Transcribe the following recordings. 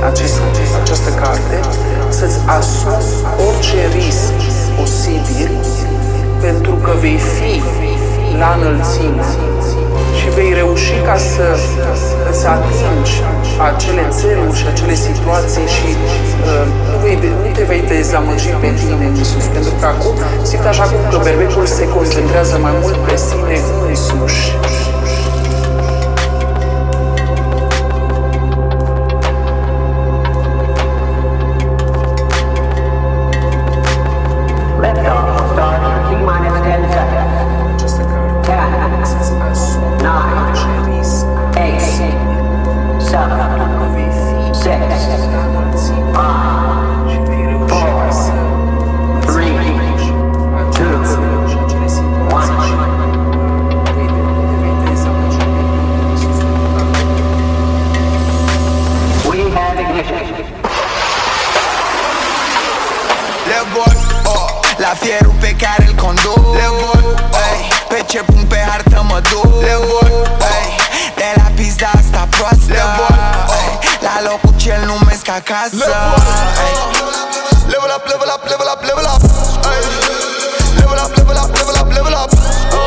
această carte, să-ți asumi orice risc posibil, pentru că vei fi la înălțime și vei reuși ca să îți atingi acele țeluri și acele situații și nu te vei dezamăgi pe tine însuși, pentru că acum simt așa cum că berbecul se concentrează mai mult pe sine însuși. La fierul pe care îl conduc pe ce punct pe hartă mă duc de la pizda asta proastă la locul ce-l numesc acasă. Level up, level up, level up, level up. Level up, level up, level up, level up.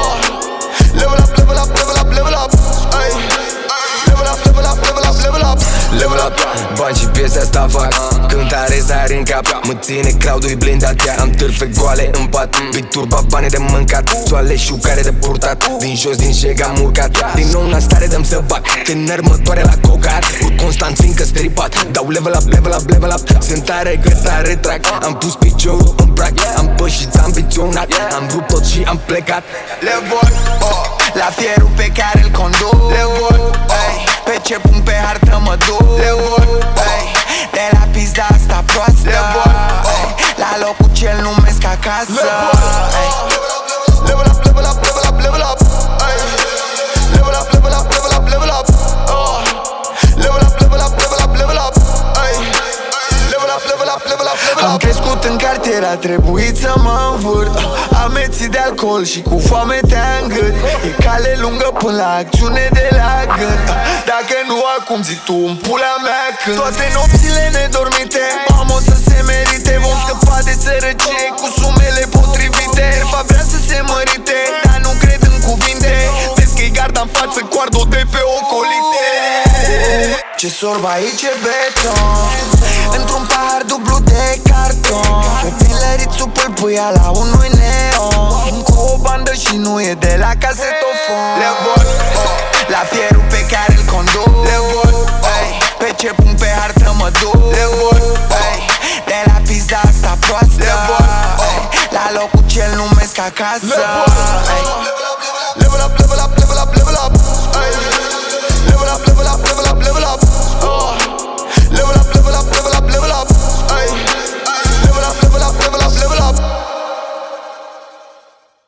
Level up, level up, level up, level up. Level up, level up, level up, level up. Level up, bani și piesa asta fac cântare sari în cap, mă ține crowd-ul blindat. Am târfe goale în pat, bituri, bane de mâncat, soale și ucare de purtat. Din jos, din șeg am urcat, din nou în stare dăm să bag. Tânăr mă doare la cocar, urc constant fiindcă stripat. Dau level up, level up, level up. Sunt tare că tare trag, am pus piciorul în prag. Am pășit ambiționat, am rupt tot și am plecat. Level la fierul pe care îl conduc pe ce punct pe hartă mă duc de la pizda asta proastă la locul ce-l numesc acasă. Level up, level up, level up, level up. Level up, level up, level up, level up. Level up, level up, level up, level up. Level up, level up, level up, level up. Am crescut în cartier, a trebuit să mă învârt. Amețit de alcool și cu foamea în gât. E cale lungă până la acțiune de la gând. Dacă nu acum, zi tu în pula mea când. Toate nopțile nedormite, mamă, o să se merite. Vom scăpa de sărăcie cu sumele potrivite. Herba vrea să se mărite, dar nu cred în cuvinte. Vezi că-i garda în față cu ardo de pe ocolite. Ce sorb aici e beton, într-un pahar dublu de carton. Pe tinlărițul pâlpâia la unui neon, cu o bandă și nu e de la casetofon. La fierul pe care îl conduc pe ce punct pe hartă mă duc de la pizda asta proastă la locul ce-l numesc acasă.